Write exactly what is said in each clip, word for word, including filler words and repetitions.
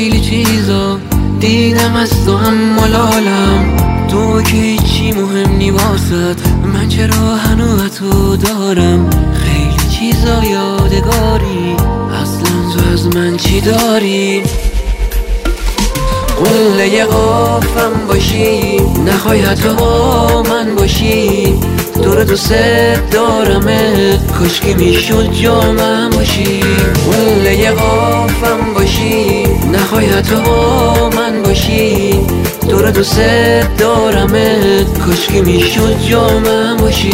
خیلی چیزا دیدم از تو هم ملالم، تو که هیچی مهم نی واسط، من چرا هنوز تو دارم. خیلی چیزا یادگاری، اصلا تو از من چی داری؟ قله قافم باشی، نخوای حتی با من باشی، تو رو دوست دارمت، کاشکی میشد جامم باشی. قله قافم باشی، نخوای حتی با من باشی، تو رو دوست دارمت، کاشکی میشد جامم باشی.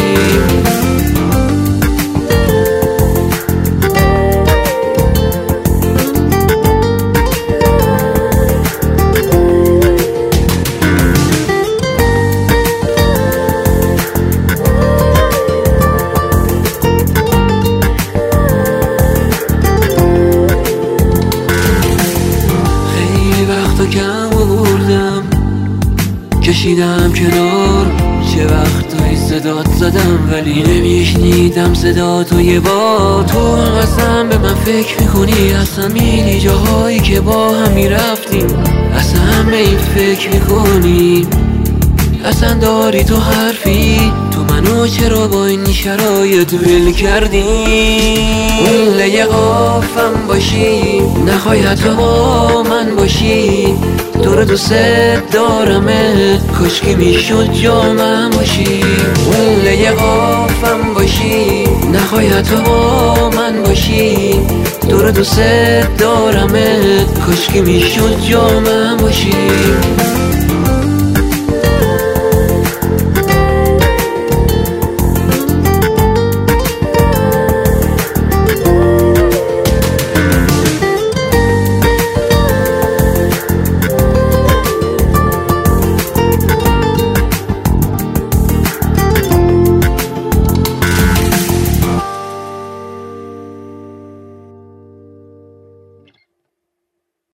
کم آوردم کشیدم کنار، چه وقتایی صدات زدم ولی نمیشنیدم صدا تو. یه بار تو اصلا به من فکر میکنی، اصلا میری جاهایی که با هم میرفتیم، اصلا به این فکر میکنی، اصلا داری تو حرفی، تو منو چرا با این شرایط ول کردی؟ قله قافم باشی، نخوای حتی با من باشی، تو رو دوست دارمت، کاشکی میشد جامم باشی. قله قافم باشی، نخوای حتی با من باشی، تو رو دوست دارمت، کاشکی میشد جامم باشی.